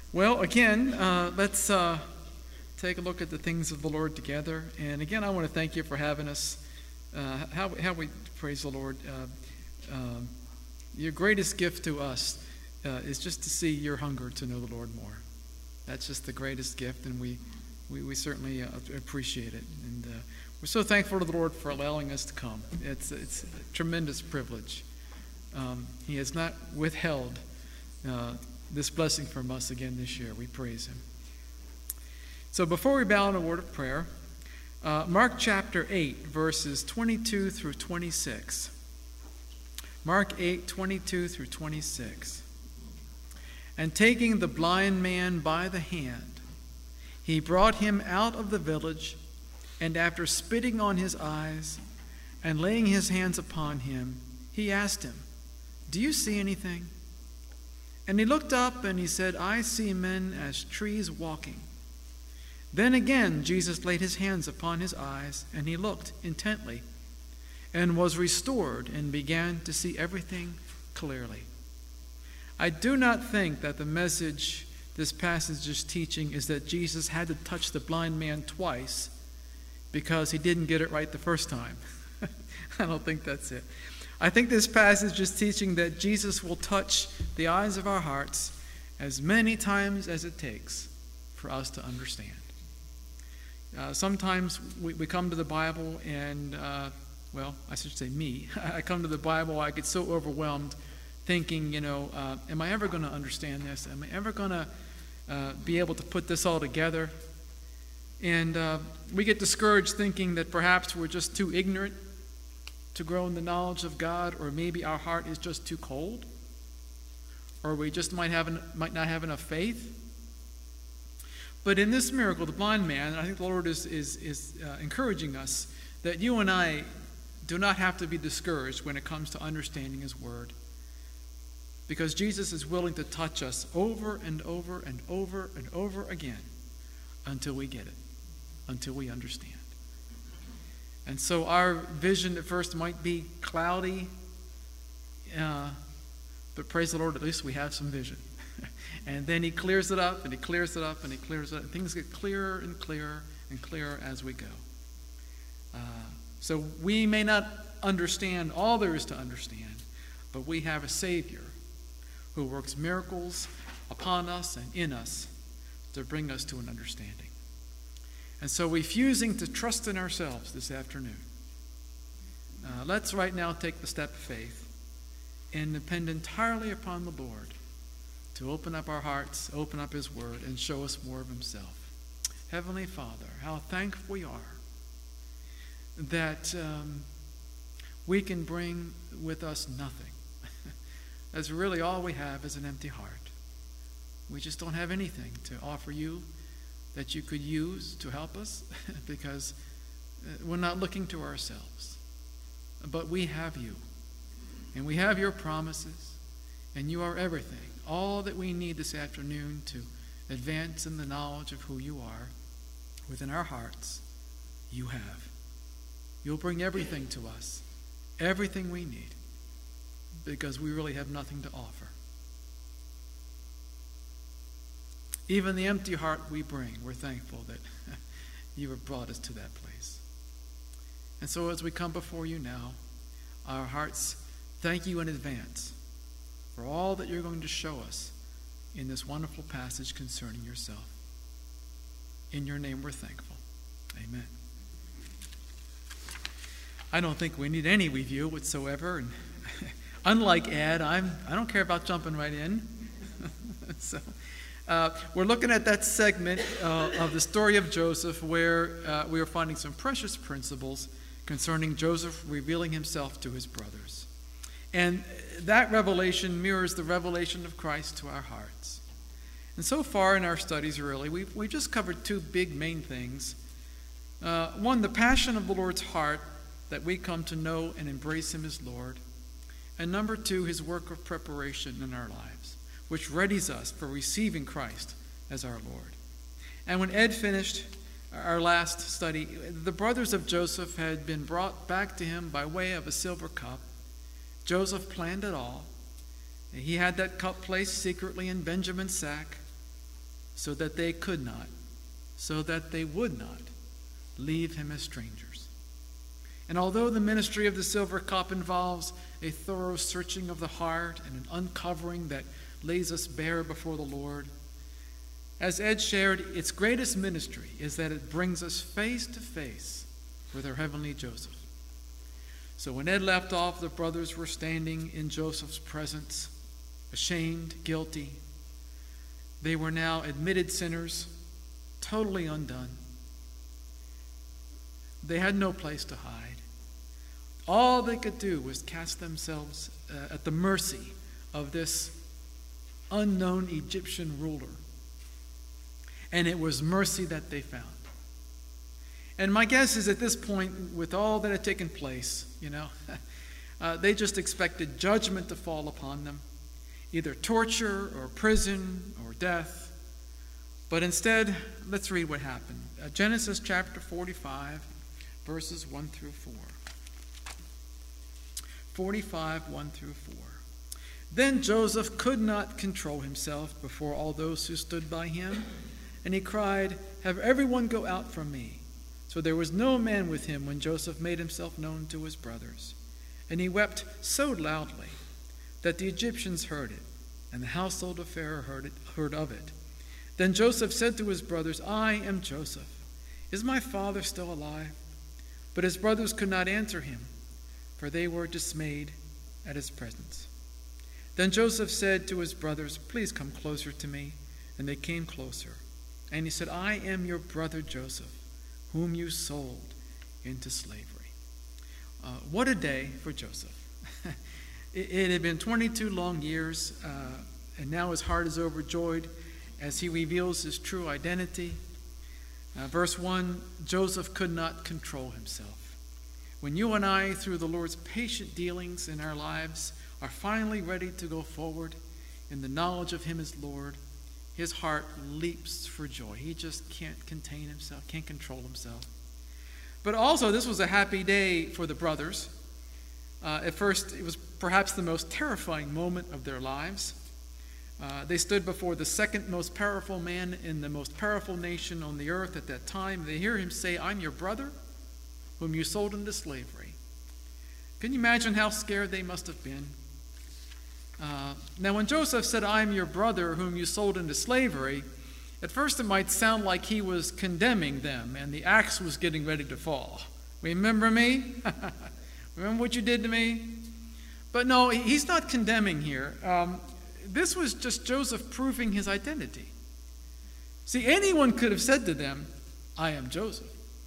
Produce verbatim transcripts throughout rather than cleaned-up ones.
Well, again, uh, let's uh, take a look at the things of the Lord together. And again, I want to thank you for having us. Uh, how, how we praise the Lord. Uh, uh, your greatest gift to us uh, is just to see your hunger to know the Lord more. That's just the greatest gift, and we we, we certainly uh, appreciate it. And uh, we're so thankful to the Lord for allowing us to come. It's, it's a tremendous privilege. Um, he has not withheld uh, this blessing from us again this year. We praise him. So before we bow in a word of prayer, uh, Mark chapter eight, verses twenty-two through twenty-six. Mark eight, twenty-two through twenty-six. And taking the blind man by the hand, he brought him out of the village, and after spitting on his eyes and laying his hands upon him, he asked him, "Do you see anything?" And he looked up and he said, "I see men as trees walking." Then again Jesus laid his hands upon his eyes, and he looked intently and was restored and began to see everything clearly. I do not think that the message this passage is teaching is that Jesus had to touch the blind man twice because he didn't get it right the first time. I don't think that's it. I think this passage is teaching that Jesus will touch the eyes of our hearts as many times as it takes for us to understand. Uh, sometimes we, we come to the Bible and, uh, well, I should say me. I come to the Bible, I get so overwhelmed thinking, you know, uh, am I ever going to understand this? Am I ever going to uh, be able to put this all together? And uh, we get discouraged thinking that perhaps we're just too ignorant to grow in the knowledge of God, or maybe our heart is just too cold, or we just might have an, might not have enough faith. But in this miracle, the blind man, I think the Lord is is, is uh, encouraging us that you and I do not have to be discouraged when it comes to understanding His Word, because Jesus is willing to touch us over and over and over and over again until we get it, until we understand. And so our vision at first might be cloudy, uh, but praise the Lord, at least we have some vision. And then He clears it up, and He clears it up, and He clears it up. And things get clearer and clearer and clearer as we go. Uh, so we may not understand all there is to understand, but we have a Savior who works miracles upon us and in us to bring us to an understanding. And so, refusing to trust in ourselves this afternoon, uh, let's right now take the step of faith and depend entirely upon the Lord to open up our hearts, open up His Word, and show us more of Himself. Heavenly Father, how thankful we are that um, we can bring with us nothing. That's really all we have is an empty heart. We just don't have anything to offer you that you could use to help us because we're not looking to ourselves. But we have you, and we have your promises, and you are everything, all that we need this afternoon to advance in the knowledge of who you are within our hearts. You have. You'll bring everything to us, everything we need, because we really have nothing to offer. Even the empty heart we bring, we're thankful that you have brought us to that place. And so as we come before you now, our hearts thank you in advance for all that you're going to show us in this wonderful passage concerning yourself. In your name we're thankful. Amen. I don't think we need any review whatsoever. And unlike Ed, I'm, I don't care about jumping right in. so... Uh, we're looking at that segment uh, of the story of Joseph where uh, we are finding some precious principles concerning Joseph revealing himself to his brothers. And that revelation mirrors the revelation of Christ to our hearts. And so far in our studies, really, we've, we've just covered two big main things. Uh, one, the passion of the Lord's heart, that we come to know and embrace Him as Lord. And number two, His work of preparation in our lives, which readies us for receiving Christ as our Lord. And when Ed finished our last study, the brothers of Joseph had been brought back to him by way of a silver cup. Joseph planned it all. He had that cup placed secretly in Benjamin's sack. so that they could not, so that they would not leave him as strangers. And although the ministry of the silver cup involves a thorough searching of the heart and an uncovering that lays us bare before the Lord, as Ed shared, its greatest ministry is that it brings us face to face with our heavenly Joseph. So when Ed left off, the brothers were standing in Joseph's presence, ashamed, guilty. They were now admitted sinners, totally undone. They had no place to hide. All they could do was cast themselves uh, at the mercy of this unknown Egyptian ruler. And it was mercy that they found. And my guess is at this point, with all that had taken place, you know, uh, they just expected judgment to fall upon them, either torture or prison or death. But instead, let's read what happened. Uh, Genesis chapter forty-five, verses one through four. forty-five, one through four. Then Joseph could not control himself before all those who stood by him, and he cried, "Have everyone go out from me." So there was no man with him when Joseph made himself known to his brothers. And he wept so loudly that the Egyptians heard it, and the household of Pharaoh heard it, heard of it. Then Joseph said to his brothers, "I am Joseph. Is my father still alive?" But his brothers could not answer him, for they were dismayed at his presence. Then Joseph said to his brothers, "Please come closer to me." And they came closer. And he said, "I am your brother Joseph, whom you sold into slavery." Uh, what a day for Joseph. it, it had been twenty-two long years, uh, and now his heart is overjoyed as he reveals his true identity. Uh, verse one, Joseph could not control himself. When you and I, through the Lord's patient dealings in our lives, are finally ready to go forward in the knowledge of him as Lord, his heart leaps for joy. He just can't contain himself, can't control himself. But also, this was a happy day for the brothers. Uh, at first, it was perhaps the most terrifying moment of their lives. Uh, they stood before the second most powerful man in the most powerful nation on the earth at that time. They hear him say, "I'm your brother, whom you sold into slavery." Can you imagine how scared they must have been? Uh, now, when Joseph said, "I'm your brother whom you sold into slavery," at first it might sound like he was condemning them and the axe was getting ready to fall. Remember me? Remember what you did to me? But no, he's not condemning here. Um, this was just Joseph proving his identity. See, anyone could have said to them, "I am Joseph."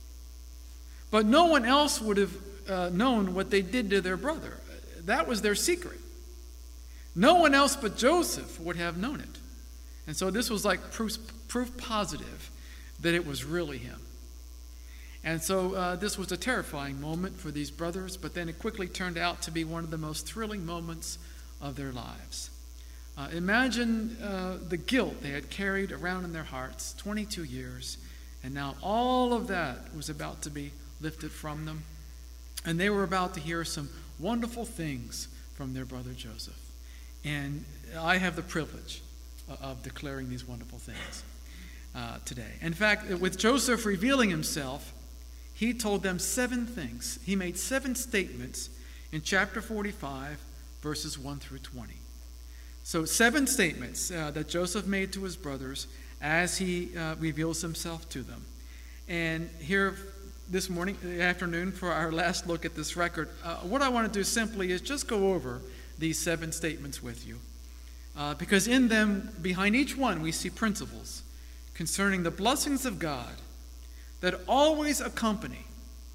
But no one else would have uh, known what they did to their brother. That was their secret. No one else but Joseph would have known it. And so this was like proof, proof positive that it was really him. And so uh, this was a terrifying moment for these brothers, but then it quickly turned out to be one of the most thrilling moments of their lives. Uh, imagine uh, the guilt they had carried around in their hearts twenty-two years, and now all of that was about to be lifted from them. And they were about to hear some wonderful things from their brother Joseph. And I have the privilege of declaring these wonderful things uh, today. In fact, with Joseph revealing himself, he told them seven things. He made seven statements in chapter forty-five, verses one through twenty. So seven statements uh, that Joseph made to his brothers as he uh, reveals himself to them. And here this morning, afternoon, for our last look at this record, uh, what I want to do simply is just go over these seven statements with you. Uh, because in them, behind each one, we see principles concerning the blessings of God that always accompany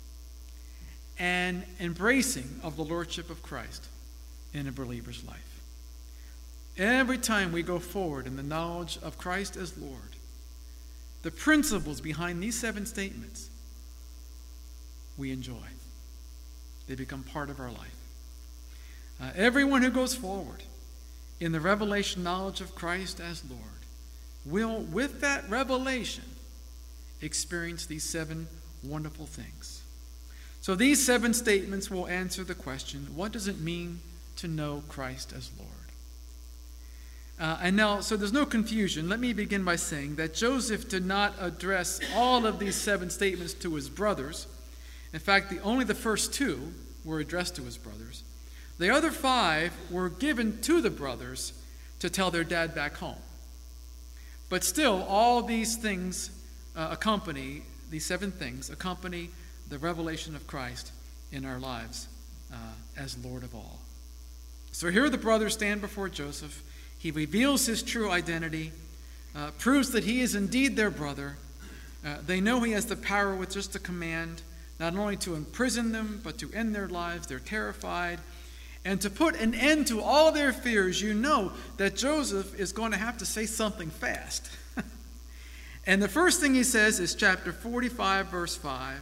an embracing of the Lordship of Christ in a believer's life. Every time we go forward in the knowledge of Christ as Lord, the principles behind these seven statements we enjoy. They become part of our life. Uh, everyone who goes forward in the revelation knowledge of Christ as Lord will, with that revelation, experience these seven wonderful things. So these seven statements will answer the question, what does it mean to know Christ as Lord? Uh, and now, so there's no confusion. Let me begin by saying that Joseph did not address all of these seven statements to his brothers. In fact, the, only the first two were addressed to his brothers. The other five were given to the brothers to tell their dad back home. But still, all these things uh, accompany, these seven things accompany the revelation of Christ in our lives uh, as Lord of all. So here the brothers stand before Joseph. He reveals his true identity, uh, proves that he is indeed their brother. Uh, they know he has the power with just a command, not only to imprison them, but to end their lives. They're terrified. And to put an end to all their fears, you know that Joseph is going to have to say something fast. And the first thing he says is chapter forty-five, verse five.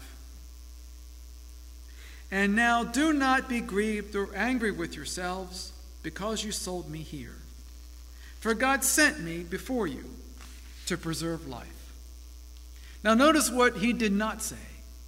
And now do not be grieved or angry with yourselves because you sold me here. For God sent me before you to preserve life. Now notice what he did not say.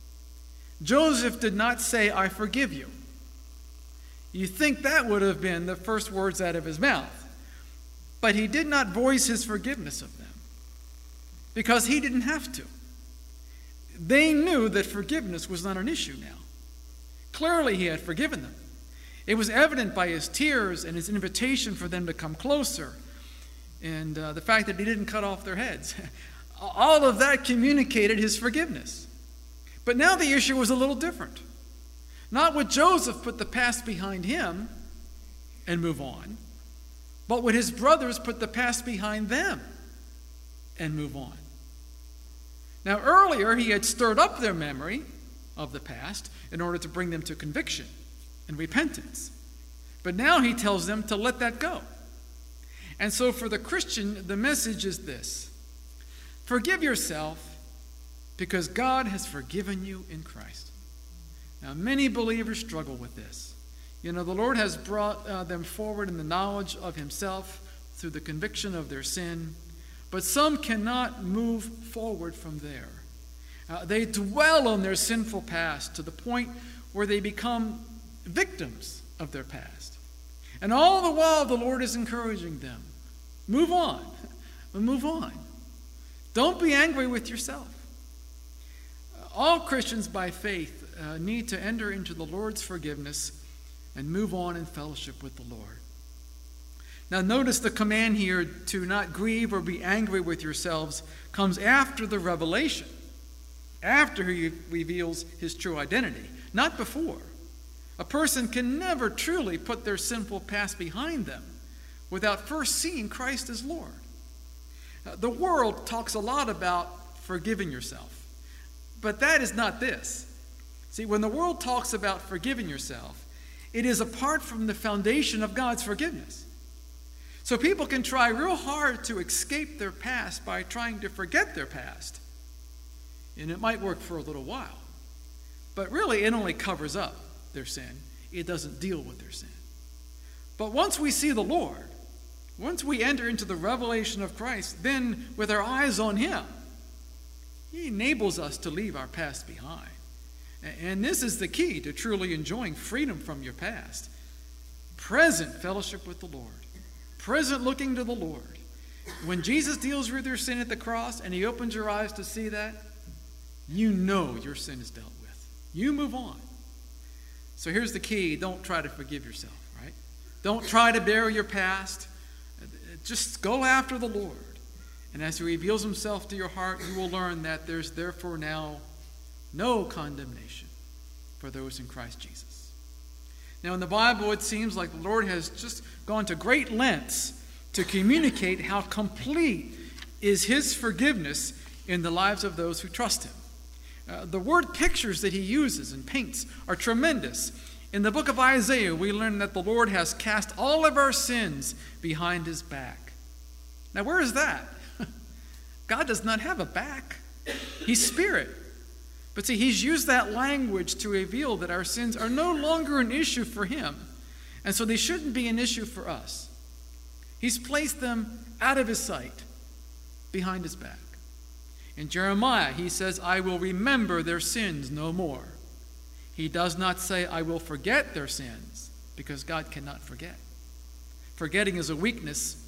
Joseph did not say, I forgive you. You think that would have been the first words out of his mouth. But he did not voice his forgiveness of them because he didn't have to. They knew that forgiveness was not an issue now. Clearly he had forgiven them. It was evident by his tears and his invitation for them to come closer and uh, the fact that he didn't cut off their heads. All of that communicated his forgiveness. But now the issue was a little different. Not would Joseph put the past behind him and move on, but would his brothers put the past behind them and move on. Now earlier he had stirred up their memory of the past in order to bring them to conviction and repentance. But now he tells them to let that go. And so for the Christian, the message is this: forgive yourself because God has forgiven you in Christ. Now, many believers struggle with this. You know, the Lord has brought uh, them forward in the knowledge of himself through the conviction of their sin, but some cannot move forward from there. Uh, they dwell on their sinful past to the point where they become victims of their past. And all the while, the Lord is encouraging them. Move on. Move on. Don't be angry with yourself. All Christians by faith uh, need to enter into the Lord's forgiveness and move on in fellowship with the Lord. Now notice the command here to not grieve or be angry with yourselves comes after the revelation, after he reveals his true identity, not before. A person can never truly put their sinful past behind them without first seeing Christ as Lord. Uh, the world talks a lot about forgiving yourself. But that is not this. See, when the world talks about forgiving yourself, it is apart from the foundation of God's forgiveness. So people can try real hard to escape their past by trying to forget their past. And it might work for a little while. But really, it only covers up their sin. It doesn't deal with their sin. But once we see the Lord, once we enter into the revelation of Christ, then with our eyes on him, he enables us to leave our past behind. And this is the key to truly enjoying freedom from your past. Present fellowship with the Lord. Present looking to the Lord. When Jesus deals with your sin at the cross and he opens your eyes to see that, you know your sin is dealt with. You move on. So here's the key. Don't try to forgive yourself, right? Don't try to bury your past. Just go after the Lord. And as he reveals himself to your heart, you will learn that there's therefore now no condemnation for those in Christ Jesus. Now in the Bible, it seems like the Lord has just gone to great lengths to communicate how complete is his forgiveness in the lives of those who trust him. Uh, the word pictures that he uses and paints are tremendous. In the book of Isaiah, we learn that the Lord has cast all of our sins behind his back. Now where is that? God does not have a back. He's spirit. But see, he's used that language to reveal that our sins are no longer an issue for him. And so they shouldn't be an issue for us. He's placed them out of his sight, behind his back. In Jeremiah, he says, I will remember their sins no more. He does not say, I will forget their sins, because God cannot forget. Forgetting is a weakness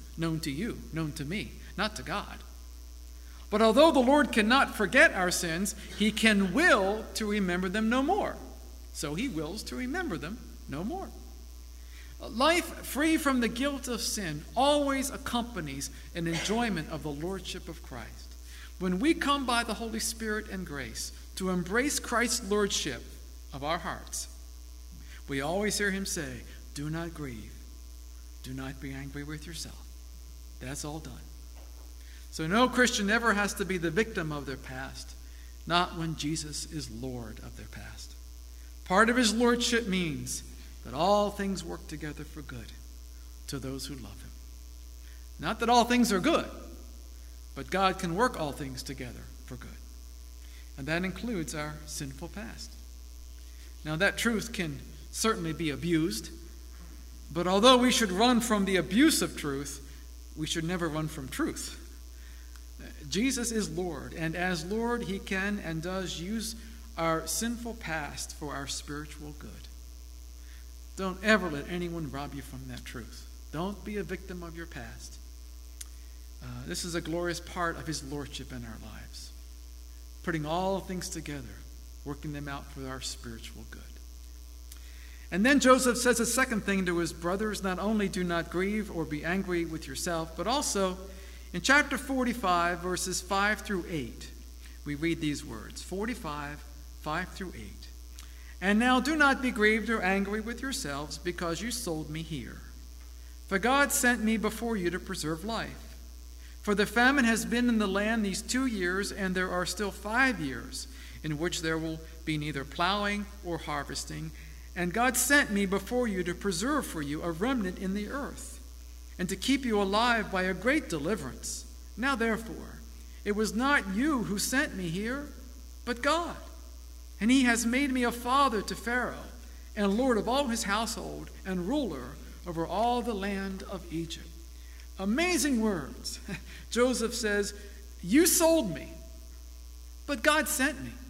known to you, known to me, not to God. But although the Lord cannot forget our sins, he can will to remember them no more. So he wills to remember them no more. Life free from the guilt of sin always accompanies an enjoyment of the lordship of Christ. When we come by the Holy Spirit and grace to embrace Christ's lordship of our hearts, we always hear him say, do not grieve. Do not be angry with yourself. That's all done. So no Christian ever has to be the victim of their past, not when Jesus is Lord of their past. Part of his lordship means that all things work together for good to those who love him. Not that all things are good, but God can work all things together for good. And that includes our sinful past. Now that truth can certainly be abused, but although we should run from the abuse of truth, we should never run from truth. Jesus is Lord, and as Lord, he can and does use our sinful past for our spiritual good. Don't ever let anyone rob you from that truth. Don't be a victim of your past. Uh, this is a glorious part of his lordship in our lives, putting all things together, working them out for our spiritual good. And then Joseph says a second thing to his brothers, not only do not grieve or be angry with yourself, but also in chapter forty-five, verses five through eight, we read these words, forty-five, five through eight. And now do not be grieved or angry with yourselves because you sold me here. For God sent me before you to preserve life. For the famine has been in the land these two years, and there are still five years in which there will be neither plowing or harvesting. And God sent me before you to preserve for you a remnant in the earth, and to keep you alive by a great deliverance. Now therefore, it was not you who sent me here, but God. And he has made me a father to Pharaoh, and lord of all his household, and ruler over all the land of Egypt. Amazing words. Joseph says, you sold me, but God sent me.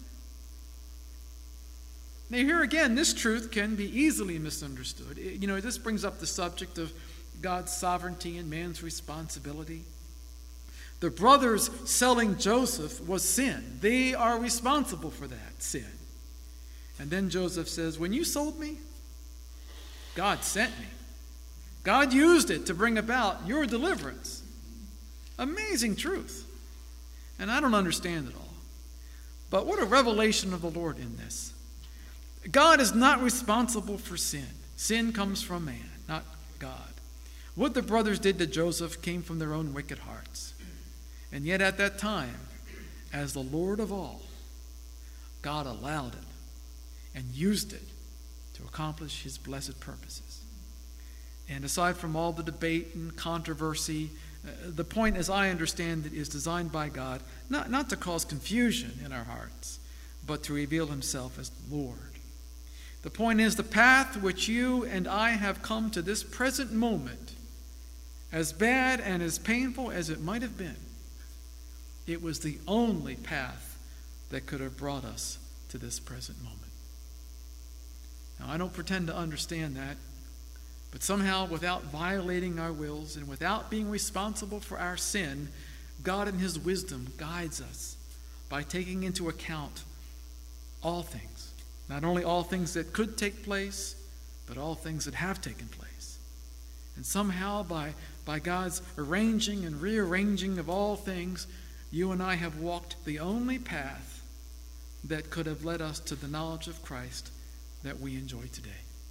Now here again, this truth can be easily misunderstood. You know, this brings up the subject of God's sovereignty and man's responsibility. The brothers selling Joseph was sin. They are responsible for that sin. And then Joseph says, when you sold me, God sent me. God used it to bring about your deliverance. Amazing truth. And I don't understand it all. But what a revelation of the Lord in this. God is not responsible for sin. Sin comes from man, not God. What the brothers did to Joseph came from their own wicked hearts. And yet at that time, as the Lord of all, God allowed it and used it to accomplish his blessed purposes. And aside from all the debate and controversy, uh, the point, as I understand it, is designed by God not, not to cause confusion in our hearts, but to reveal himself as Lord. The point is, the path which you and I have come to this present moment, as bad and as painful as it might have been, it was the only path that could have brought us to this present moment. Now, I don't pretend to understand that, but somehow, without violating our wills and without being responsible for our sin, God in his wisdom guides us by taking into account all things. Not only all things that could take place, but all things that have taken place. And somehow, by, by God's arranging and rearranging of all things, you and I have walked the only path that could have led us to the knowledge of Christ that we enjoy today.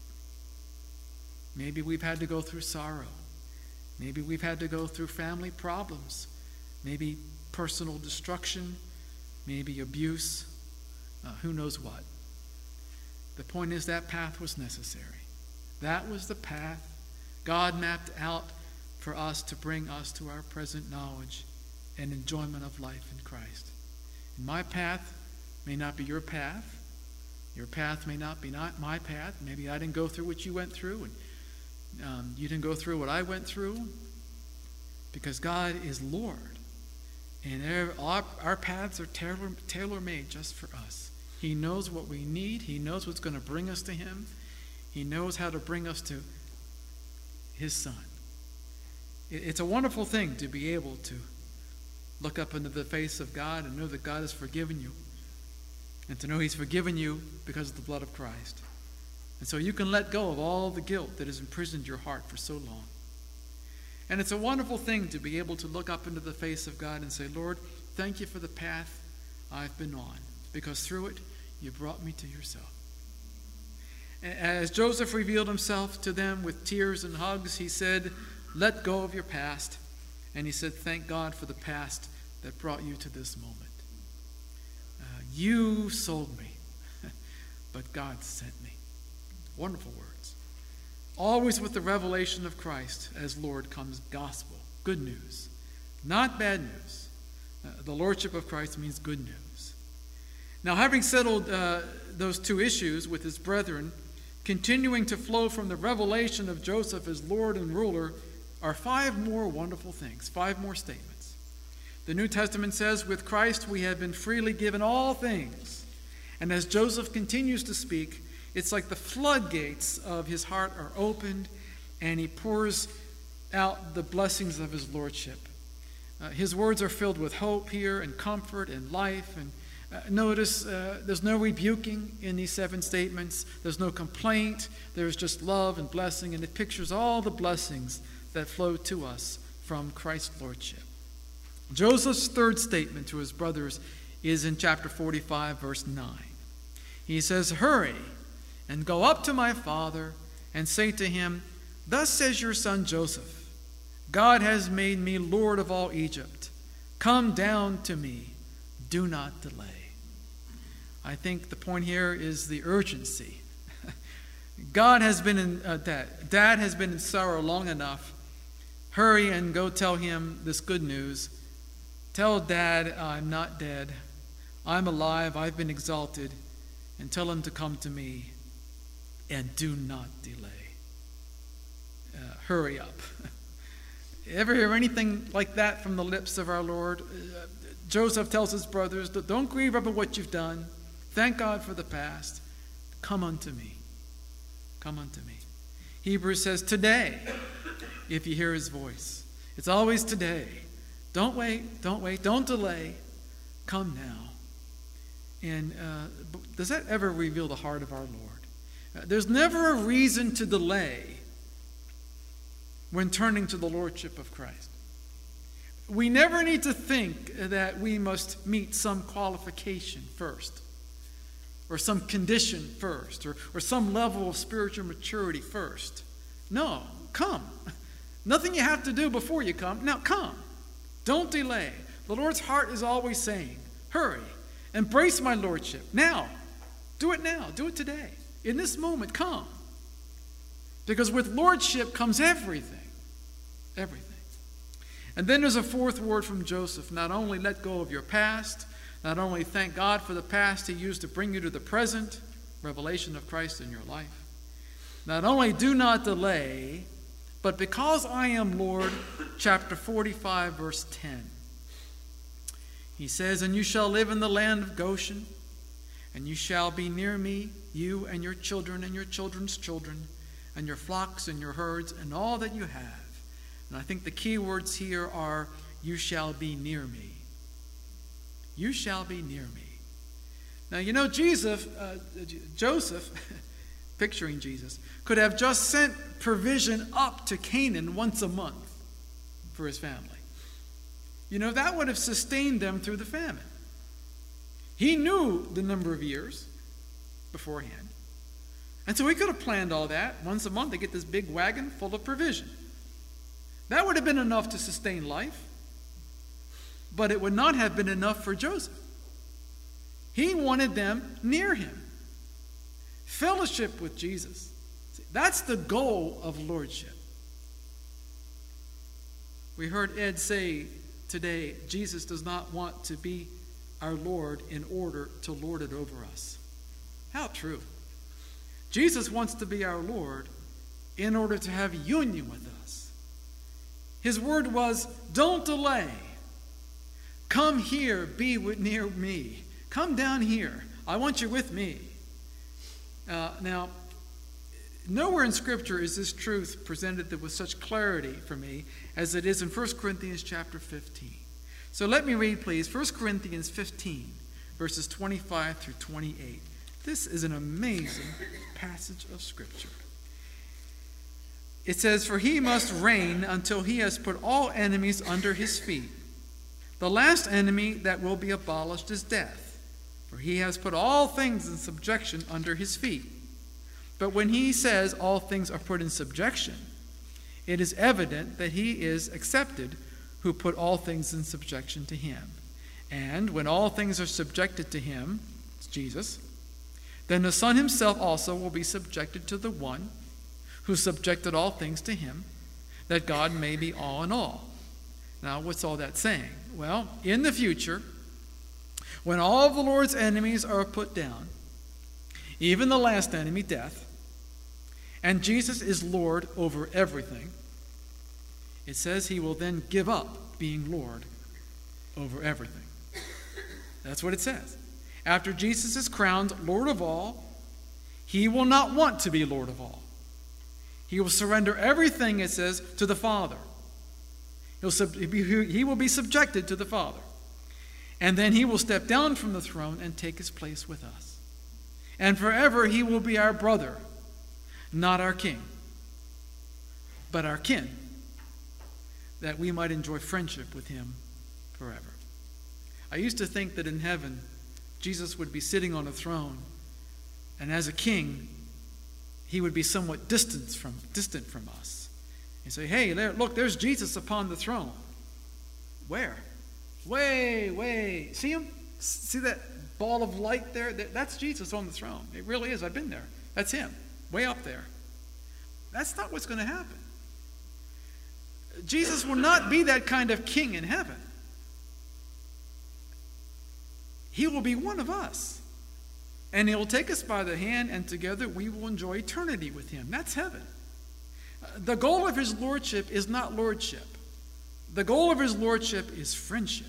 Maybe we've had to go through sorrow. Maybe we've had to go through family problems. Maybe personal destruction. Maybe abuse. Uh, who knows what. The point is, that path was necessary. That was the path God mapped out for us to bring us to our present knowledge and enjoyment of life in Christ. And my path may not be your path. Your path may not be not my path. Maybe I didn't go through what you went through, and um, you didn't go through what I went through, because God is Lord. And our, our paths are tailor, tailor-made just for us. He knows what we need. He knows what's going to bring us to him. He knows how to bring us to his Son. It's a wonderful thing to be able to look up into the face of God and know that God has forgiven you, and to know he's forgiven you because of the blood of Christ. And so you can let go of all the guilt that has imprisoned your heart for so long. And it's a wonderful thing to be able to look up into the face of God and say, Lord, thank you for the path I've been on, because through it you brought me to yourself. As Joseph revealed himself to them with tears and hugs, he said, let go of your past. And he said, thank God for the past that brought you to this moment. Uh, you sold me, but God sent me. Wonderful words. Always with the revelation of Christ as Lord comes gospel, good news, not bad news. Uh, the lordship of Christ means good news. Now, having settled uh, those two issues with his brethren, continuing to flow from the revelation of Joseph as Lord and ruler are five more wonderful things, five more statements. The New Testament says, with Christ we have been freely given all things. And as Joseph continues to speak, it's like the floodgates of his heart are opened, and he pours out the blessings of his lordship. Uh, his words are filled with hope here, and comfort, and life. And uh, notice uh, there's no rebuking in these seven statements. There's no complaint. There's just love and blessing, and it pictures all the blessings that flow to us from Christ's lordship. Joseph's third statement to his brothers is in chapter forty-five, verse nine. He says, hurry and go up to my father and say to him, thus says your son Joseph, God has made me Lord of all Egypt. Come down to me. Do not delay. I think the point here is the urgency. God has been in, uh, dad, dad has been in sorrow long enough. Hurry and go tell him this good news. Tell Dad I'm not dead. I'm alive. I've been exalted. And tell him to come to me. And do not delay. Uh, hurry up. Ever hear anything like that from the lips of our Lord? Uh, Joseph tells his brothers, don't grieve over what you've done. Thank God for the past. Come unto me. Come unto me. Hebrews says, today, if you hear his voice. It's always today. Don't wait, don't wait, don't delay. Come now. And uh, does that ever reveal the heart of our Lord? Uh, there's never a reason to delay when turning to the lordship of Christ. We never need to think that we must meet some qualification first, or some condition first, or, or some level of spiritual maturity first. No, come. Nothing you have to do before you come. Now come. Don't delay. The Lord's heart is always saying, hurry. Embrace my lordship. Now. Do it now. Do it today. In this moment, come. Because with lordship comes everything. Everything. And then there's a fourth word from Joseph. Not only let go of your past, not only thank God for the past he used to bring you to the present, revelation of Christ in your life. Not only do not delay, but because I am Lord, chapter forty-five, verse ten. He says, and you shall live in the land of Goshen, and you shall be near me, you and your children and your children's children, and your flocks and your herds, and all that you have. And I think the key words here are, you shall be near me. You shall be near me. Now, you know, Jesus, uh, Joseph, picturing Jesus, could have just sent provision up to Canaan once a month for his family. You know, that would have sustained them through the famine. He knew the number of years beforehand. And so he could have planned all that. Once a month they get this big wagon full of provision. That would have been enough to sustain life. But it would not have been enough for Joseph. He wanted them near him. Fellowship with Jesus. See, that's the goal of lordship. We heard Ed say today, Jesus does not want to be our Lord in order to lord it over us. How true. Jesus wants to be our Lord in order to have union with us. His word was, don't delay. Come here, be near me. Come down here. I want you with me. Uh, now, Nowhere in Scripture is this truth presented with such clarity for me as it is in First Corinthians chapter fifteen. So let me read, please, First Corinthians fifteen, verses twenty-five through twenty-eight. This is an amazing passage of Scripture. It says, "For he must reign until he has put all enemies under his feet. The last enemy that will be abolished is death, for he has put all things in subjection under his feet. But when he says all things are put in subjection, it is evident that he is accepted who put all things in subjection to him. And when all things are subjected to him," it's Jesus, "then the Son himself also will be subjected to the one who subjected all things to him, that God may be all in all." Now, what's all that saying? Well, in the future, when all of the Lord's enemies are put down, even the last enemy, death, and Jesus is Lord over everything, it says he will then give up being Lord over everything. That's what it says. After Jesus is crowned Lord of all, he will not want to be Lord of all. He will surrender everything, it says, to the Father. He'll sub- he will be subjected to the Father. And then he will step down from the throne and take his place with us. And forever he will be our brother, not our king, but our kin, that we might enjoy friendship with him forever. I used to think that in heaven, Jesus would be sitting on a throne, and as a king, he would be somewhat distant from, distant from us. And say, "Hey, there, look, there's Jesus upon the throne." Where? Way, way. See him? See that ball of light there? That's Jesus on the throne. It really is. I've been there. That's him. Way up there. That's not what's going to happen. Jesus will not be that kind of king in heaven. He will be one of us. And he will take us by the hand, and together we will enjoy eternity with him. That's heaven. The goal of his lordship is not lordship. The goal of his lordship is friendship.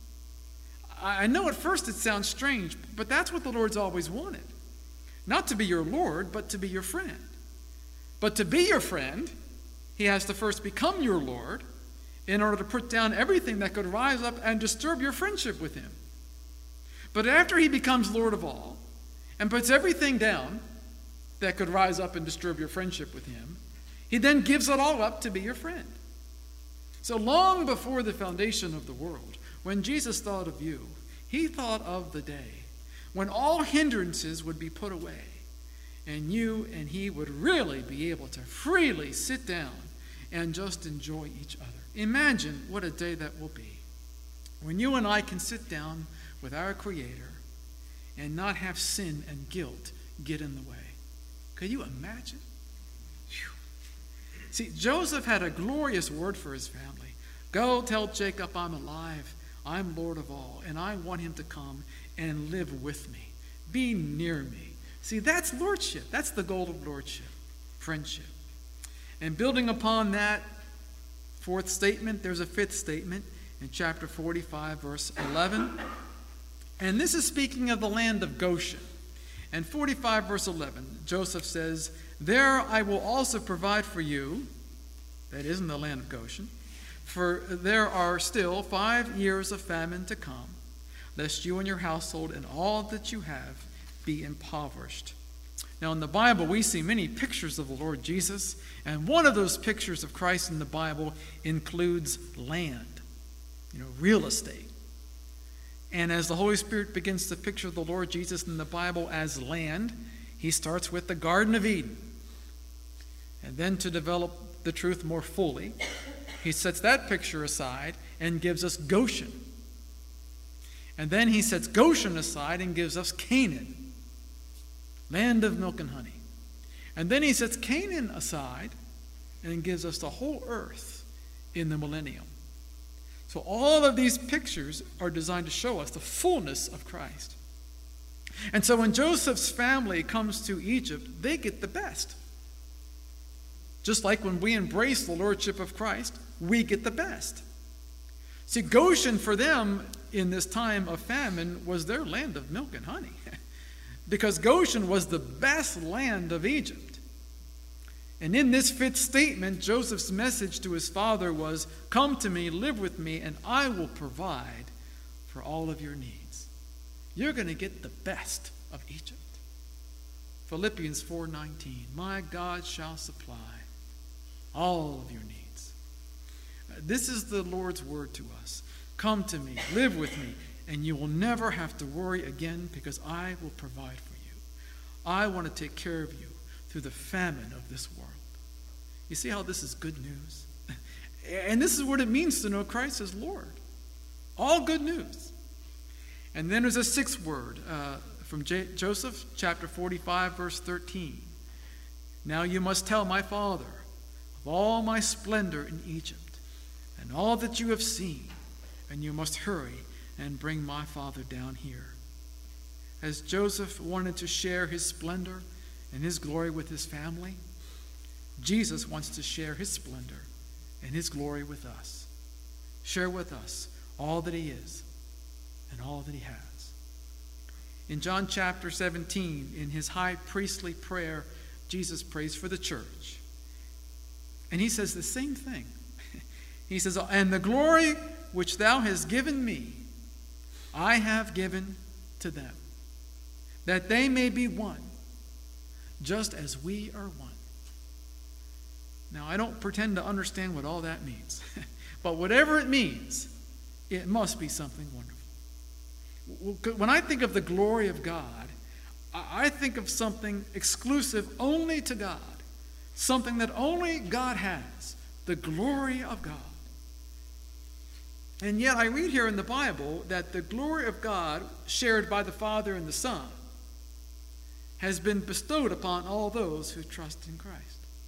I know at first it sounds strange, but that's what the Lord's always wanted. Not to be your Lord, but to be your friend. But to be your friend, he has to first become your Lord in order to put down everything that could rise up and disturb your friendship with him. But after he becomes Lord of all and puts everything down that could rise up and disturb your friendship with him, he then gives it all up to be your friend. So long before the foundation of the world, when Jesus thought of you, he thought of the day when all hindrances would be put away, and you and he would really be able to freely sit down and just enjoy each other. Imagine what a day that will be, when you and I can sit down with our Creator and not have sin and guilt get in the way. Could you imagine? Whew. See, Joseph had a glorious word for his family. "Go tell Jacob I'm alive, I'm Lord of all, and I want him to come and live with me, be near me." See, that's lordship. That's the goal of lordship, friendship. And building upon that fourth statement, there's a fifth statement in chapter forty-five, verse eleven. And this is speaking of the land of Goshen. And forty-five, verse eleven, Joseph says, "There I will also provide for you," that is in the land of Goshen, "for there are still five years of famine to come, lest you and your household and all that you have be impoverished." Now in the Bible, we see many pictures of the Lord Jesus, and one of those pictures of Christ in the Bible includes land, you know, real estate. And as the Holy Spirit begins to picture the Lord Jesus in the Bible as land, he starts with the Garden of Eden. And then to develop the truth more fully, he sets that picture aside and gives us Goshen. And then he sets Goshen aside and gives us Canaan, land of milk and honey. And then he sets Canaan aside and gives us the whole earth in the millennium. So all of these pictures are designed to show us the fullness of Christ. And so when Joseph's family comes to Egypt, they get the best. Just like when we embrace the lordship of Christ, we get the best. See, Goshen for them in this time of famine was their land of milk and honey. Because Goshen was the best land of Egypt. And in this fifth statement, Joseph's message to his father was, "Come to me, live with me, and I will provide for all of your needs." You're going to get the best of Egypt. Philippians four nineteen, "My God shall supply all of your needs." This is the Lord's word to us. Come to me, live with me, and you will never have to worry again, because I will provide for you. I want to take care of you through the famine of this world. You see how this is good news? And this is what it means to know Christ as Lord. All good news. And then there's a sixth word uh, from J- Joseph, chapter forty-five, verse thirteen. "Now you must tell my father of all my splendor in Egypt and all that you have seen, and you must hurry and bring my father down here." As Joseph wanted to share his splendor and his glory with his family, Jesus wants to share his splendor and his glory with us. Share with us all that he is and all that he has. In John chapter seventeen, in his high priestly prayer, Jesus prays for the church. And he says the same thing. He says, "And the glory which thou hast given me, I have given to them, that they may be one, just as we are one." Now, I don't pretend to understand what all that means. But whatever it means, it must be something wonderful. When I think of the glory of God, I think of something exclusive only to God. Something that only God has. The glory of God. And yet I read here in the Bible that the glory of God, shared by the Father and the Son, has been bestowed upon all those who trust in Christ.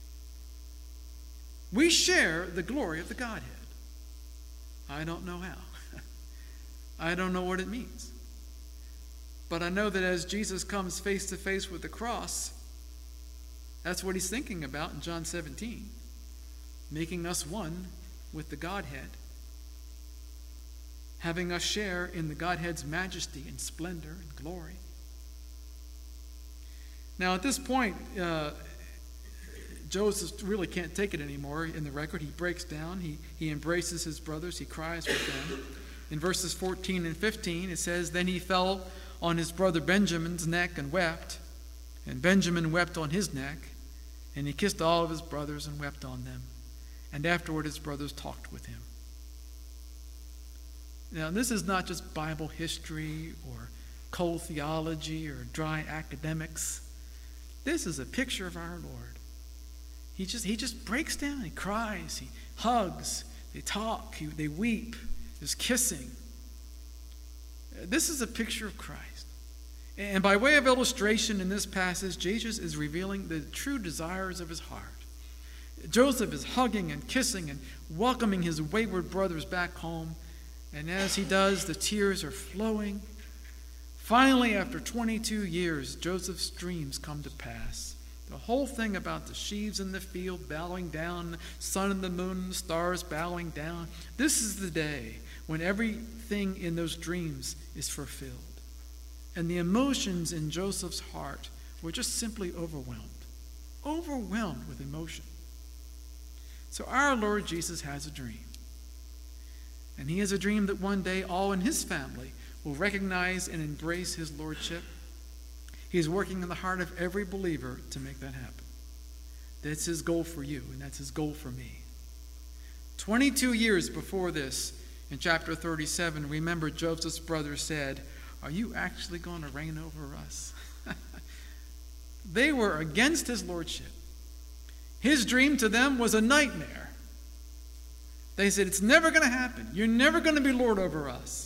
We share the glory of the Godhead. I don't know how. I don't know what it means. But I know that as Jesus comes face to face with the cross, that's what he's thinking about in John seventeen. Making us one with the Godhead. Having us share in the Godhead's majesty and splendor and glory. Now at this point, uh, Joseph really can't take it anymore in the record. He breaks down. He, he embraces his brothers. He cries with them. In verses fourteen and fifteen, it says, "Then he fell on his brother Benjamin's neck and wept. And Benjamin wept on his neck. And he kissed all of his brothers and wept on them. And afterward his brothers talked with him." Now, this is not just Bible history or cold theology or dry academics. This is a picture of our Lord. He just, he just breaks down. He cries. He hugs. They talk. He, they weep. There's kissing. This is a picture of Christ. And by way of illustration in this passage, Jesus is revealing the true desires of his heart. Joseph is hugging and kissing and welcoming his wayward brothers back home. And as he does, the tears are flowing. Finally, after twenty-two years, Joseph's dreams come to pass. The whole thing about the sheaves in the field bowing down, the sun and the moon and the stars bowing down. This is the day when everything in those dreams is fulfilled. And the emotions in Joseph's heart were just simply overwhelmed. Overwhelmed with emotion. So our Lord Jesus has a dream. And he has a dream that one day all in his family will recognize and embrace his lordship. He is working in the heart of every believer to make that happen. That's his goal for you, and that's his goal for me. twenty-two years before this, in chapter thirty-seven, remember Joseph's brother said, "Are you actually going to reign over us?" They were against his lordship. His dream to them was a nightmare. They said, "It's never going to happen. You're never going to be Lord over us."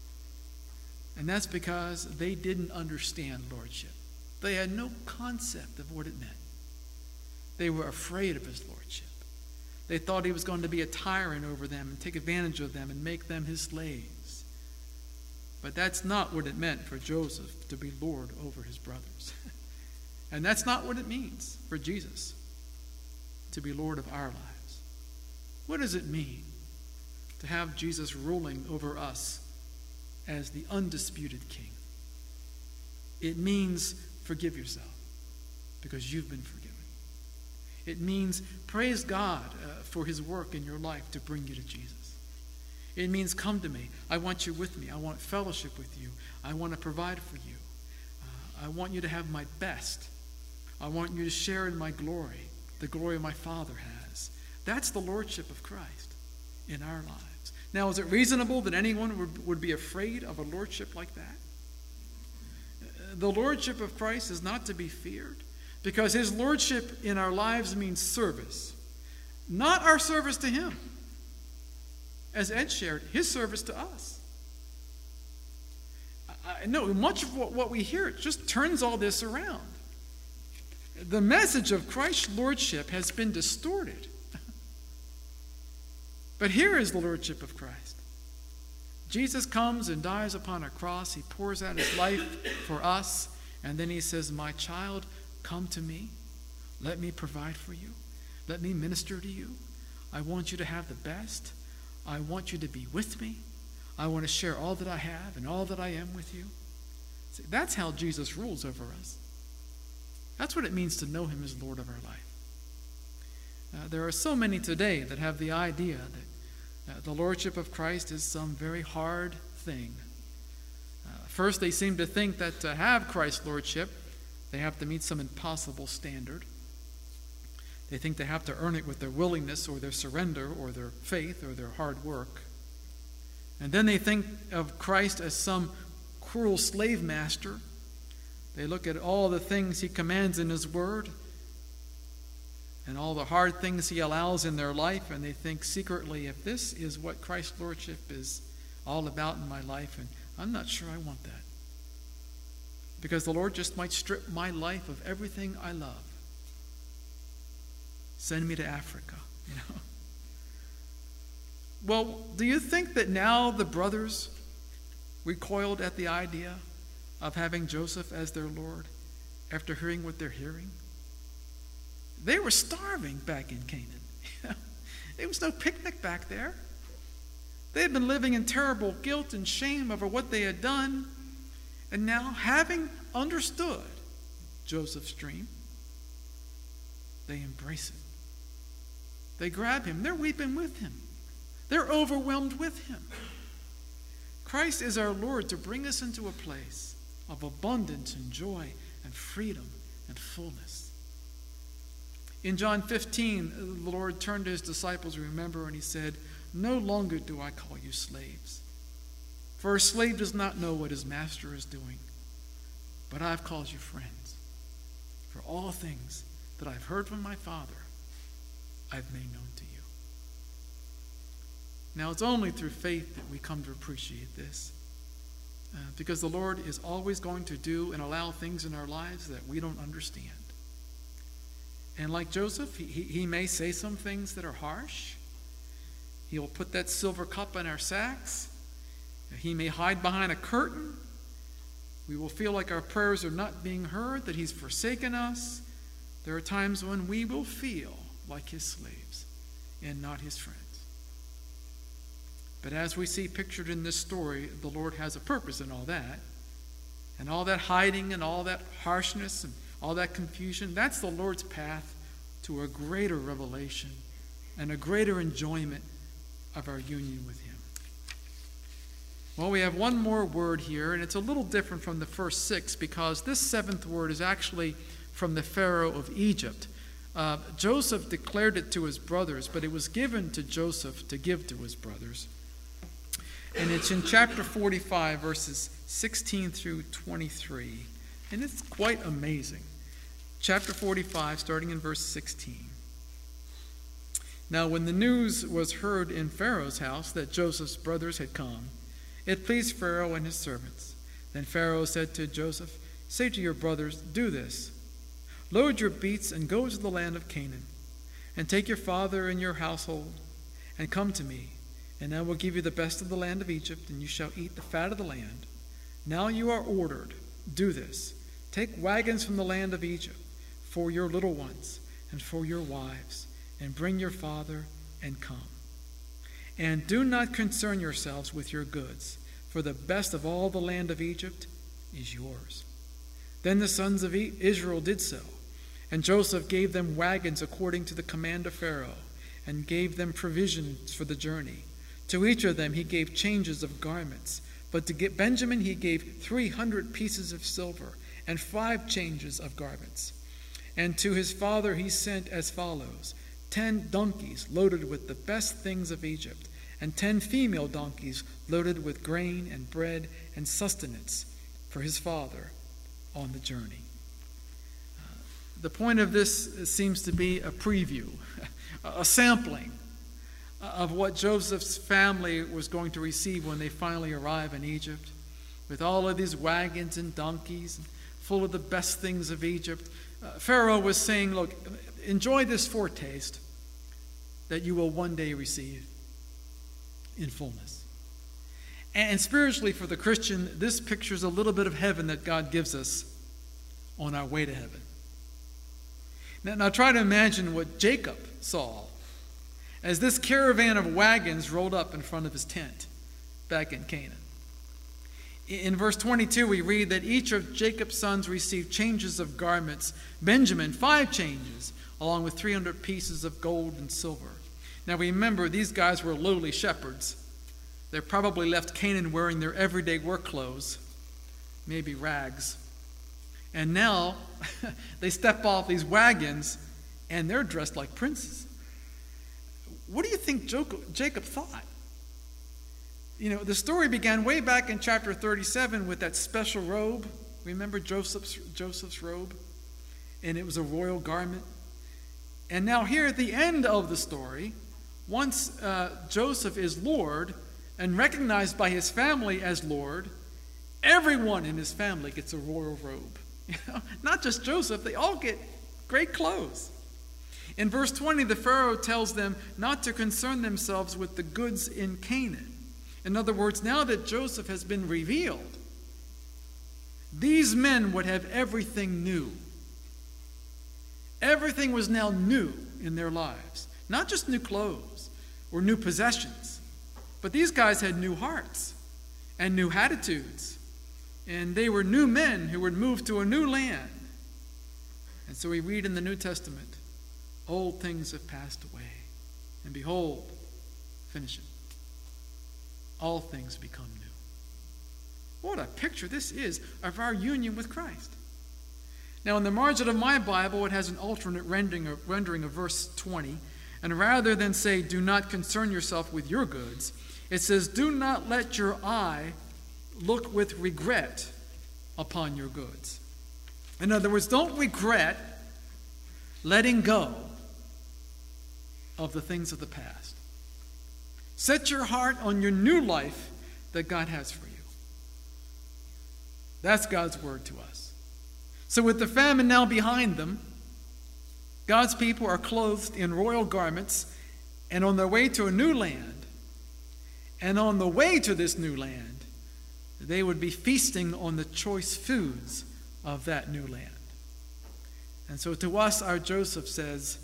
And that's because they didn't understand lordship. They had no concept of what it meant. They were afraid of his lordship. They thought he was going to be a tyrant over them and take advantage of them and make them his slaves. But that's not what it meant for Joseph to be Lord over his brothers. And that's not what it means for Jesus to be Lord of our lives. What does it mean to have Jesus ruling over us as the undisputed king? It means forgive yourself because you've been forgiven. It means praise God uh, for his work in your life to bring you to Jesus. It means come to me. I want you with me. I want fellowship with you. I want to provide for you. Uh, I want you to have my best. I want you to share in my glory, the glory my Father has. That's the lordship of Christ in our lives. Now, is it reasonable that anyone would, would be afraid of a lordship like that? The lordship of Christ is not to be feared, because his lordship in our lives means service. Not our service to him. As Ed shared, his service to us. I know much of what, what we hear just turns all this around. The message of Christ's lordship has been distorted. But here is the lordship of Christ. Jesus comes and dies upon a cross. He pours out his life for us. And then he says, my child, come to me. Let me provide for you. Let me minister to you. I want you to have the best. I want you to be with me. I want to share all that I have and all that I am with you. See, that's how Jesus rules over us. That's what it means to know him as Lord of our life. Uh, there are so many today that have the idea that uh, the lordship of Christ is some very hard thing. Uh, first, they seem to think that to have Christ's lordship, they have to meet some impossible standard. They think they have to earn it with their willingness or their surrender or their faith or their hard work. And then they think of Christ as some cruel slave master. They look at all the things he commands in his word and all the hard things he allows in their life, and they think secretly, if this is what Christ's lordship is all about in my life, and I'm not sure I want that. Because the Lord just might strip my life of everything I love. Send me to Africa, you know. Well, do you think that now the brothers recoiled at the idea of having Joseph as their Lord after hearing what they're hearing? They were starving back in Canaan. There was no picnic back there. They had been living in terrible guilt and shame over what they had done. And now, having understood Joseph's dream, they embrace it. They grab him. They're weeping with him. They're overwhelmed with him. Christ is our Lord to bring us into a place of abundance and joy and freedom and fullness. In John fifteen, the Lord turned to his disciples, remember, and he said, no longer do I call you slaves. For a slave does not know what his master is doing. But I've called you friends. For all things that I've heard from my Father, I've made known to you. Now, it's only through faith that we come to appreciate this. Uh, because the Lord is always going to do and allow things in our lives that we don't understand. And like Joseph, he, he, he may say some things that are harsh. He'll put that silver cup in our sacks. He may hide behind a curtain. We will feel like our prayers are not being heard, that he's forsaken us. There are times when we will feel like his slaves and not his friends. But as we see pictured in this story, the Lord has a purpose in all that. And all that hiding and all that harshness and all that confusion, that's the Lord's path to a greater revelation and a greater enjoyment of our union with him. Well, we have one more word here, and it's a little different from the first six because this seventh word is actually from the Pharaoh of Egypt. Uh, Joseph declared it to his brothers, but it was given to Joseph to give to his brothers. And it's in chapter forty-five, verses sixteen through twenty-three. And it's quite amazing. Chapter forty-five, starting in verse sixteen. Now, when the news was heard in Pharaoh's house that Joseph's brothers had come, it pleased Pharaoh and his servants. Then Pharaoh said to Joseph, say to your brothers, do this. Load your beasts and go to the land of Canaan, and take your father and your household, and come to me. And I will give you the best of the land of Egypt, and you shall eat the fat of the land. Now you are ordered, do this. Take wagons from the land of Egypt for your little ones and for your wives, and bring your father and come. And do not concern yourselves with your goods, for the best of all the land of Egypt is yours. Then the sons of Israel did so, And Joseph gave them wagons according to the command of Pharaoh, and gave them provisions for the journey. To each of them he gave changes of garments. But to get Benjamin he gave three hundred pieces of silver, and five changes of garments. And to his father he sent as follows: ten donkeys loaded with the best things of Egypt, and ten female donkeys loaded with grain and bread and sustenance for his father on the journey. Uh, the point of this seems to be a preview, a sampling of what Joseph's family was going to receive when they finally arrive in Egypt, with all of these wagons and donkeys full of the best things of Egypt. Uh, Pharaoh was saying, look, enjoy this foretaste that you will one day receive in fullness. And spiritually, for the Christian, this pictures a little bit of heaven that God gives us on our way to heaven. Now, now try to imagine what Jacob saw as this caravan of wagons rolled up in front of his tent back in Canaan. In verse twenty-two, we read that each of Jacob's sons received changes of garments. Benjamin, five changes, along with three hundred pieces of gold and silver. Now remember, these guys were lowly shepherds. They probably left Canaan wearing their everyday work clothes, maybe rags. And now they step off these wagons and they're dressed like princes. What do you think Jacob thought? You know, the story began way back in chapter thirty-seven with that special robe. Remember Joseph's, Joseph's robe? And it was a royal garment. And now here at the end of the story, once uh, Joseph is Lord and recognized by his family as Lord, everyone in his family gets a royal robe. You know, not just Joseph, they all get great clothes. In verse twenty, the Pharaoh tells them not to concern themselves with the goods in Canaan. In other words, now that Joseph has been revealed, these men would have everything new. Everything was now new in their lives. Not just new clothes or new possessions, but these guys had new hearts and new attitudes. And they were new men who would move to a new land. And so we read in the New Testament, old things have passed away, and behold, finish it. All things become new. What a picture this is of our union with Christ. Now, in the margin of my Bible, it has an alternate rendering of, rendering of verse twenty. And rather than say, do not concern yourself with your goods, it says, do not let your eye look with regret upon your goods. In other words, don't regret letting go of the things of the past. Set your heart on your new life that God has for you. That's God's word to us. So with the famine now behind them, God's people are clothed in royal garments and on their way to a new land. And on the way to this new land, they would be feasting on the choice foods of that new land. And so to us, our Joseph says,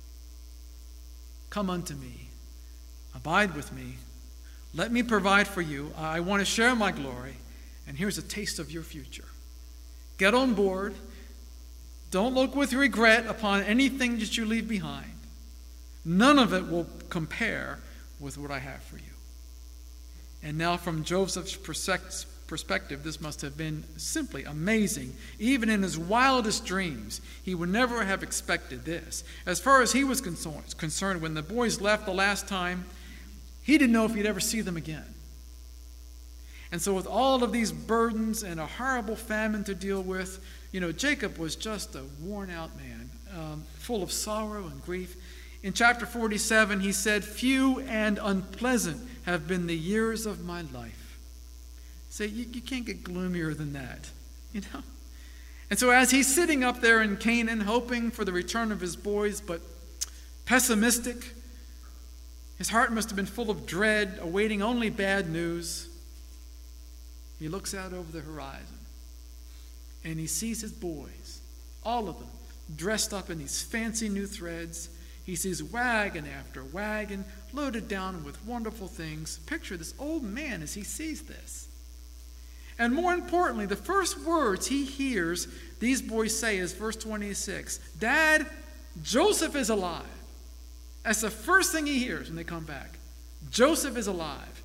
come unto me, abide with me, let me provide for you. I want to share my glory, and here's a taste of your future. Get on board. Don't look with regret upon anything that you leave behind. None of it will compare with what I have for you. And now from Joseph's perspective, this must have been simply amazing. Even in his wildest dreams, he would never have expected this. As far as he was concerned, when the boys left the last time, he didn't know if he'd ever see them again. And so with all of these burdens and a horrible famine to deal with, you know, Jacob was just a worn-out man, um, full of sorrow and grief. In chapter forty-seven, he said, few and unpleasant have been the years of my life. Say, you, you can't get gloomier than that, you know? And so as he's sitting up there in Canaan, hoping for the return of his boys, but pessimistic, his heart must have been full of dread, awaiting only bad news. He looks out over the horizon, and he sees his boys, all of them, dressed up in these fancy new threads. He sees wagon after wagon loaded down with wonderful things. Picture this old man as he sees this. And more importantly, the first words he hears these boys say is verse twenty-six. Dad, Joseph is alive. That's the first thing he hears when they come back. Joseph is alive.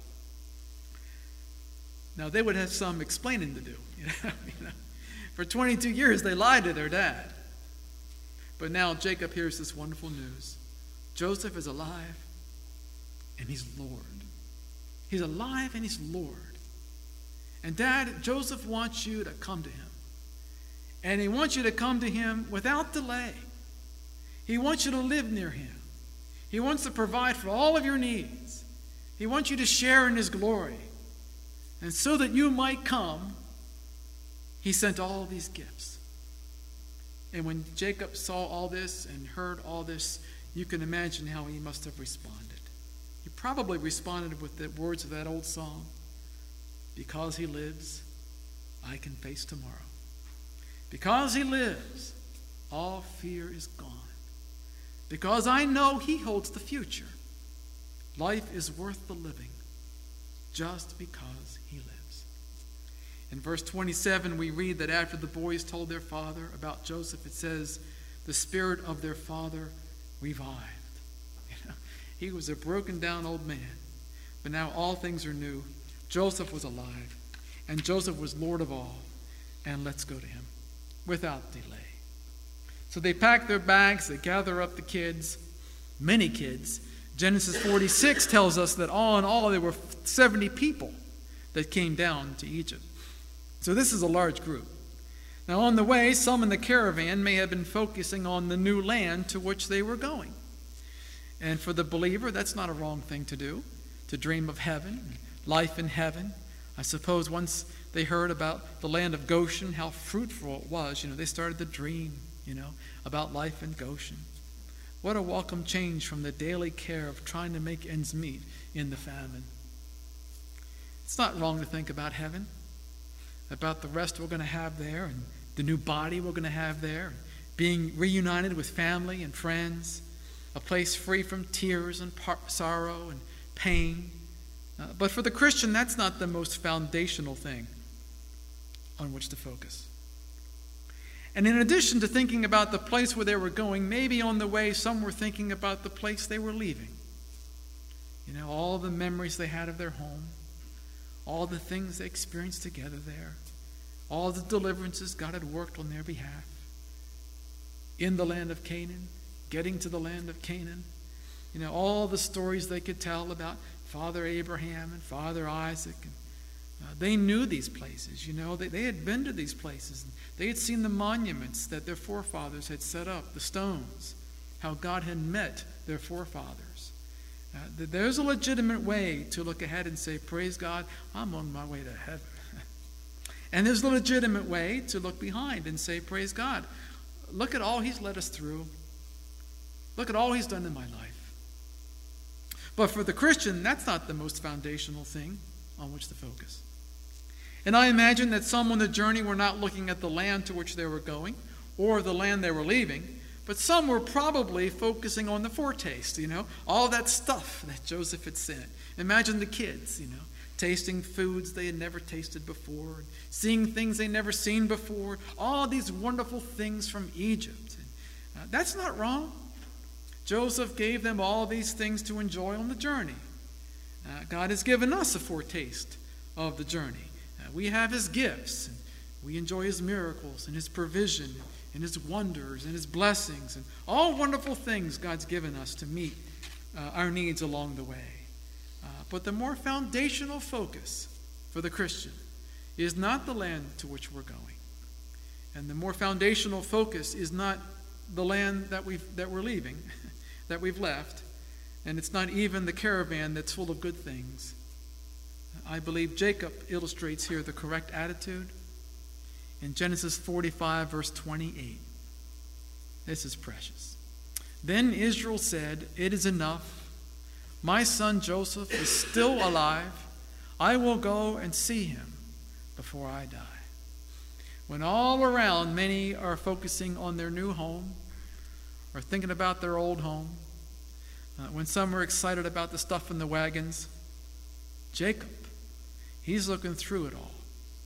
Now, they would have some explaining to do. You know, you know. For twenty-two years, they lied to their dad. But now Jacob hears this wonderful news. Joseph is alive, and he's Lord. He's alive, and he's Lord. And Dad, Joseph wants you to come to him. And he wants you to come to him without delay. He wants you to live near him. He wants to provide for all of your needs. He wants you to share in his glory. And so that you might come, he sent all these gifts. And when Jacob saw all this and heard all this, you can imagine how he must have responded. He probably responded with the words of that old song, because he lives, I can face tomorrow. Because he lives, all fear is gone. Because I know he holds the future. Life is worth the living just because he lives. In verse twenty-seven, we read that after the boys told their father about Joseph, it says, the spirit of their father revived. You know, he was a broken down old man, but now all things are new. Joseph was alive, and Joseph was Lord of all, and let's go to him without delay. So they pack their bags, they gather up the kids, many kids. Genesis forty-six tells us that all in all there were seventy people that came down to Egypt. So this is a large group. Now on the way, some in the caravan may have been focusing on the new land to which they were going. And for the believer, that's not a wrong thing to do, to dream of heaven, life in heaven. I suppose once they heard about the land of Goshen, how fruitful it was, you know, they started to dream, you know, about life in Goshen. What a welcome change from the daily care of trying to make ends meet in the famine. It's not wrong to think about heaven, about the rest we're going to have there, and the new body we're going to have there, being reunited with family and friends, a place free from tears and par- sorrow and pain. Uh, but for the Christian, that's not the most foundational thing on which to focus. And in addition to thinking about the place where they were going, maybe on the way some were thinking about the place they were leaving. You know, all the memories they had of their home, all the things they experienced together there, all the deliverances God had worked on their behalf. In the land of Canaan, getting to the land of Canaan, you know, all the stories they could tell about Father Abraham and Father Isaac. And, uh, they knew these places, you know. They, they had been to these places. They had seen the monuments that their forefathers had set up, the stones, how God had met their forefathers. Uh, there's a legitimate way to look ahead and say, praise God, I'm on my way to heaven. And there's a legitimate way to look behind and say, praise God, look at all he's led us through. Look at all he's done in my life. But for the Christian, that's not the most foundational thing on which to focus. And I imagine that some on the journey were not looking at the land to which they were going or the land they were leaving, but some were probably focusing on the foretaste, you know, all that stuff that Joseph had sent. Imagine the kids, you know, tasting foods they had never tasted before, seeing things they never seen before, all these wonderful things from Egypt. And, uh, that's not wrong. Joseph gave them all these things to enjoy on the journey. Uh, God has given us a foretaste of the journey. Uh, we have his gifts, and we enjoy his miracles and his provision and his wonders and his blessings and all wonderful things God's given us to meet uh, our needs along the way. Uh, but the more foundational focus for the Christian is not the land to which we're going. And the more foundational focus is not the land that we've that we're leaving, that we've left, and it's not even the caravan that's full of good things. I believe Jacob illustrates here the correct attitude in Genesis forty-five, verse twenty-eight. This is precious. Then Israel said, "It is enough. My son Joseph is still alive. I will go and see him before I die." When all around many are focusing on their new home or thinking about their old home, uh, when some are excited about the stuff in the wagons, Jacob, he's looking through it all.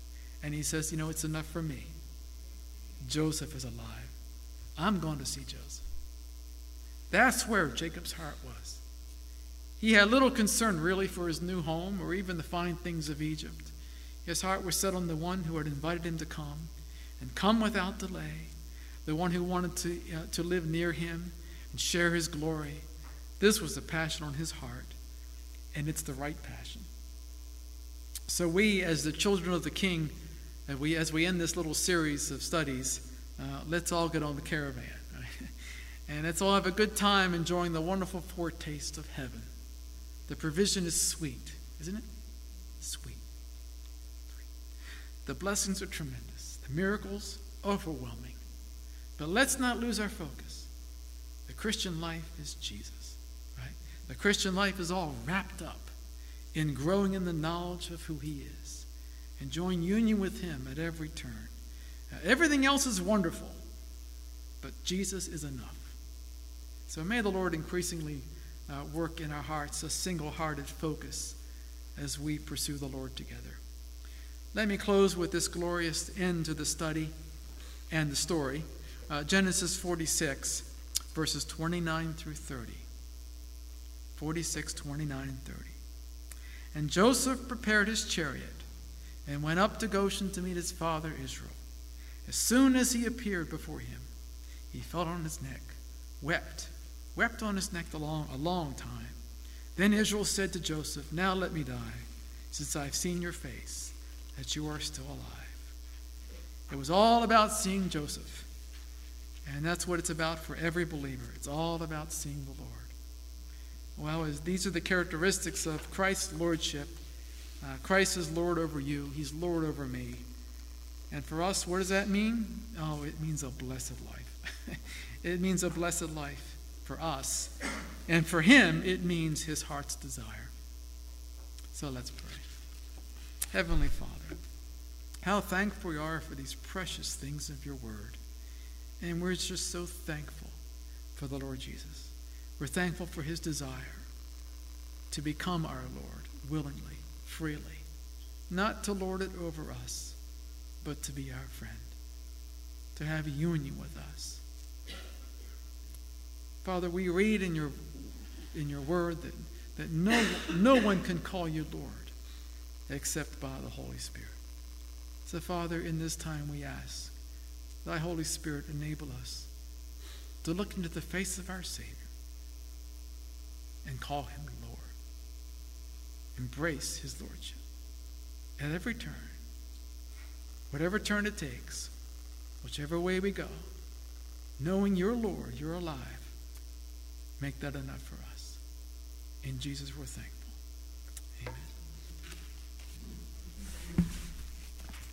And he says, you know, it's enough for me. Joseph is alive. I'm going to see Joseph. That's where Jacob's heart was. He had little concern really for his new home or even the fine things of Egypt. His heart was set on the one who had invited him to come and come without delay, the one who wanted to, uh, to live near him and share his glory. This was the passion on his heart, and it's the right passion. So we, as the children of the King, as we, as we end this little series of studies, uh, let's all get on the caravan. Right? And let's all have a good time enjoying the wonderful foretaste of heaven. The provision is sweet, isn't it? Sweet. The blessings are tremendous. The miracles, overwhelming. But let's not lose our focus. The Christian life is Jesus, right? The Christian life is all wrapped up in growing in the knowledge of who he is, enjoying union with him at every turn. Uh, everything else is wonderful, but Jesus is enough. So may the Lord increasingly uh, work in our hearts a single-hearted focus as we pursue the Lord together. Let me close with this glorious end to the study and the story. Uh, Genesis forty-six, verses twenty-nine through thirty. forty-six, twenty-nine, and thirty. And Joseph prepared his chariot and went up to Goshen to meet his father Israel. As soon as he appeared before him, he fell on his neck, wept, wept on his neck a long, a long time. Then Israel said to Joseph, now let me die, since I've seen your face, that you are still alive. It was all about seeing Joseph. And that's what it's about for every believer. It's all about seeing the Lord. Well, as these are the characteristics of Christ's lordship. Uh, Christ is Lord over you. He's Lord over me. And for us, what does that mean? Oh, it means a blessed life. It means a blessed life for us. And for him, it means his heart's desire. So let's pray. Heavenly Father, how thankful we are for these precious things of your word. And we're just so thankful for the Lord Jesus. We're thankful for his desire to become our Lord willingly, freely, not to lord it over us, but to be our friend, to have union with us. Father, we read in your in your word that, that no, no one can call you Lord except by the Holy Spirit. So, Father, in this time we ask, thy Holy Spirit enable us to look into the face of our Savior and call him Lord. Embrace his lordship at every turn, whatever turn it takes, whichever way we go, knowing you're Lord, you're alive. Make that enough for us. In Jesus we're thankful.